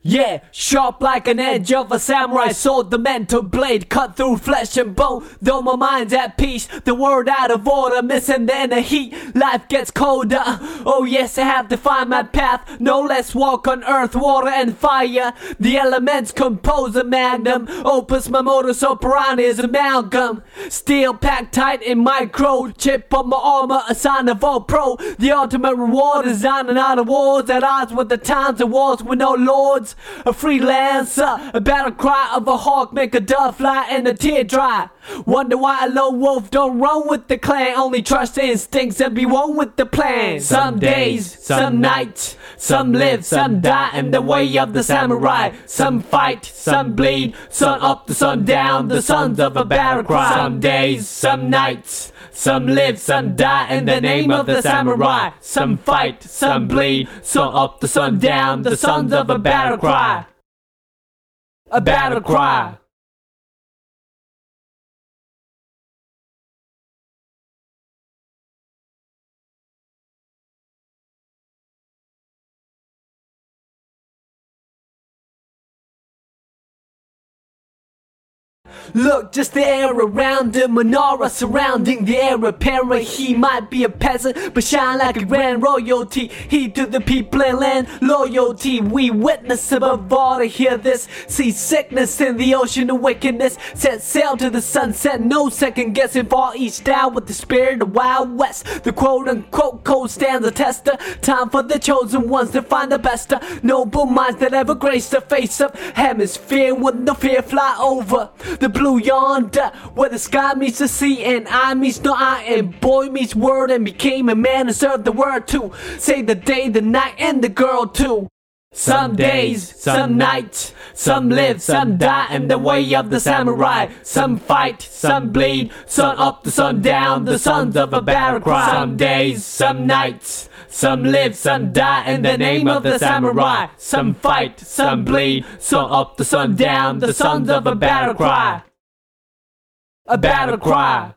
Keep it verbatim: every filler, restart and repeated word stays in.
Yeah, sharp like an edge of a samurai sword, the mental blade cut through flesh and bone. Though my mind's at peace, the world out of order, missing in the heat, life gets colder. Oh yes, I have to find my path, no less walk on earth, water and fire. The elements compose a magnum, opus my modus operandi is amalgam. Steel packed tight in micro, chip on my armor, a sign of all pro. The ultimate reward is on out of wars, at odds with the times of wars with no lords. A freelancer, a battle cry of a hawk, make a dove fly and a tear dry. Wonder why a lone wolf don't run with the clan, only trust the instincts and be one with the plan. Some days, some nights, some live, some die in the way of the samurai. Some fight, some bleed, sun up to sun down, the sons of a battle cry. Some days, some nights, some live, some die in the name of the samurai. Some fight, some bleed, sun up to sun down, the sons of a battle cry. A battle cry. Look, just the air around him, menorah surrounding the heir apparent. He might be a peasant, but shine like a grand royalty. He to the people and land loyalty. We witness above all to hear this. See sickness in the ocean of wickedness. Set sail to the sunset, no second guessing. Fall each down with the spirit of Wild West. The quote-unquote code stands a tester. Time for the chosen ones to find the best. Noble minds that ever grace the face of hemisphere with no fear fly over the blue yonder, where the sky meets the sea and I meets no I, and boy meets word and became a man and served the word to say the day, the night, and the girl too. Some days, some nights, some live, some die in the way of the samurai. Some fight, some bleed, sun up to sun down, the sons of a battle cry. Some days, some nights, some live, some die in the name of the samurai. Some fight, some bleed, sun up to sun down, the sons of a battle cry. A battle cry.